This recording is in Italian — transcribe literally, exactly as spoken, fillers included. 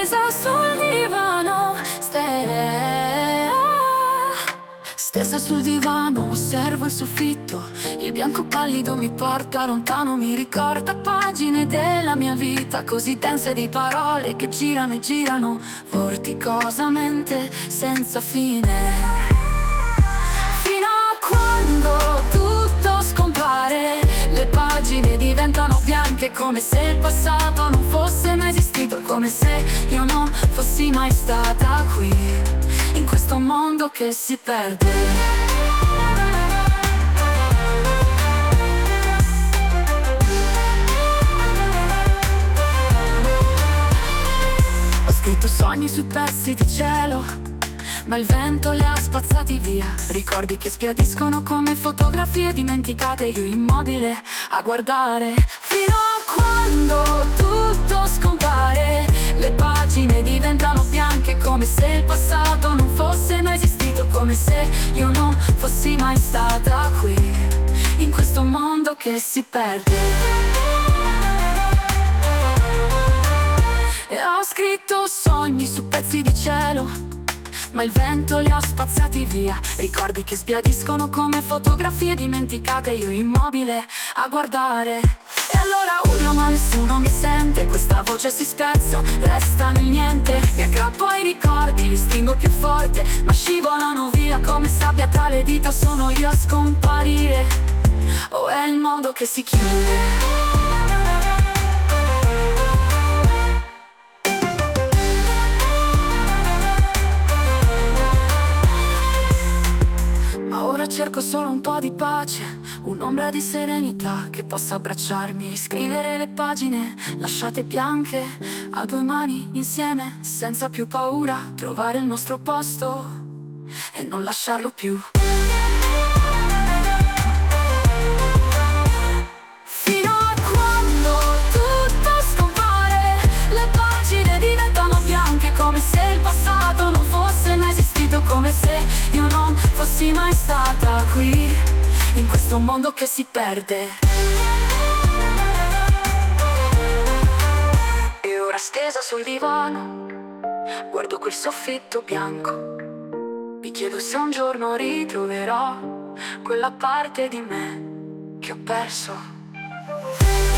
stesa sul divano, ste- stesa sul divano, osservo il soffitto. Il bianco pallido mi porta lontano, mi ricorda pagine della mia vita, così dense di parole che girano e girano vorticosamente senza fine. Fino a quando tutto scompare, le pagine diventano bianche, come se il passato non fosse mai esistito, come se io non fossi mai stata qui, in questo mondo che si perde. Ho scritto sogni su pezzi di cielo, ma il vento li ha spazzati via. Ricordi che sbiadiscono come fotografie dimenticate, io immobile a guardare. Fino a quando tutto scompare, le pagine diventano bianche, come se il passato non fosse mai esistito, come se io non fossi mai stata qui, in questo mondo che si perde. E ho scritto sogni su pezzi di cielo, ma il vento li ha spazzati via. Ricordi che sbiadiscono come fotografie dimenticate, io immobile a guardare. E allora urlo ma nessuno mi sente, questa voce si spezza, resta nel niente. Mi aggrappo ai ricordi, li stringo più forte, ma scivolano via come sabbia tra le dita. Sono io a scomparire, o è il mondo che si chiude? Cerco solo un po' di pace, un'ombra di serenità che possa abbracciarmi, scrivere le pagine lasciate bianche a due mani insieme, senza più paura, trovare il nostro posto e non lasciarlo più. Fino a quando tutto scompare, le pagine diventano bianche, come se il passato non fosse mai esistito, come se io non fossi mai stata qui, in questo mondo che si perde. E ora stesa sul divano, guardo quel soffitto bianco, mi chiedo se un giorno ritroverò quella parte di me che ho perso.